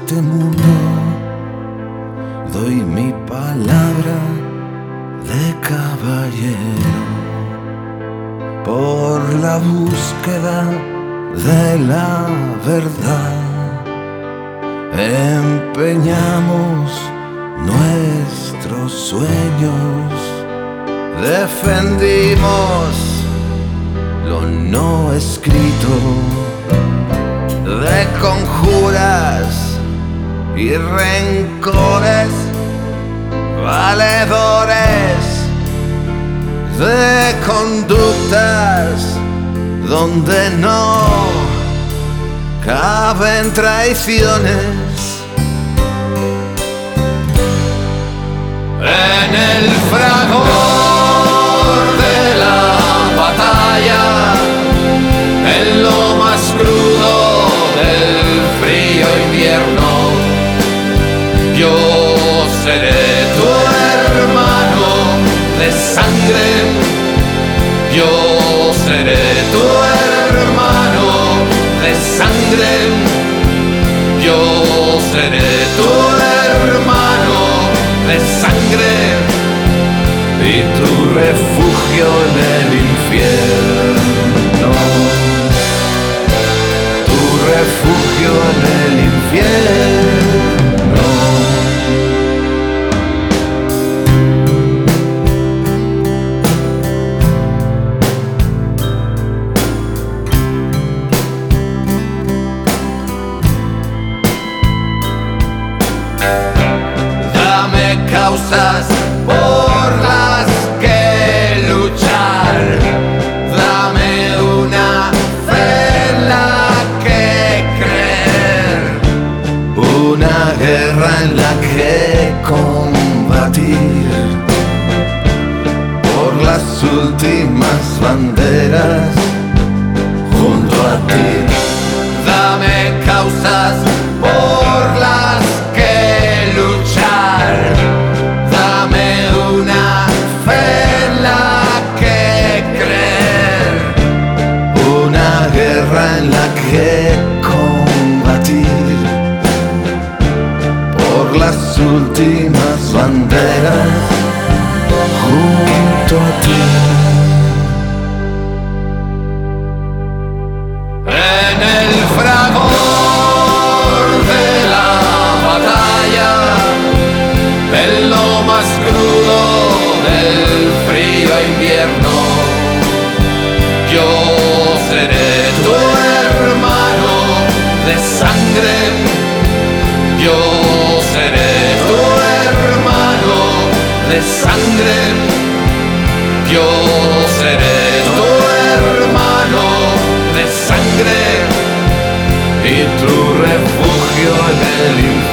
este mundo. Doy mi palabra de caballero por la búsqueda de la verdad. Empeñamos nuestros sueños, defendimos lo no escrito, de conjuras y rencores, valedores de conductas donde no caben traiciones. En el fragor de la batalla, en lo más crudo del frío invierno, yo seré tu hermano de sangre, yo seré tu hermano de sangre, yo seré tu hermano de sangre y tu refugio en el infierno, tu refugio en el infierno. Dame causas por las que luchar, dame una fe en la que creer, una guerra en la que combatir, por las últimas banderas junto a ti. Dame causas por las que luchar, dame una fe en la que creer, una guerra en la que combatir, por las últimas banderas junto a ti. En el fragor de la batalla, en lo más crudo del frío invierno, yo seré tu hermano de sangre, yo seré tu hermano de sangre, yo seré tu hermano de sangre y tu refugio en el infierno.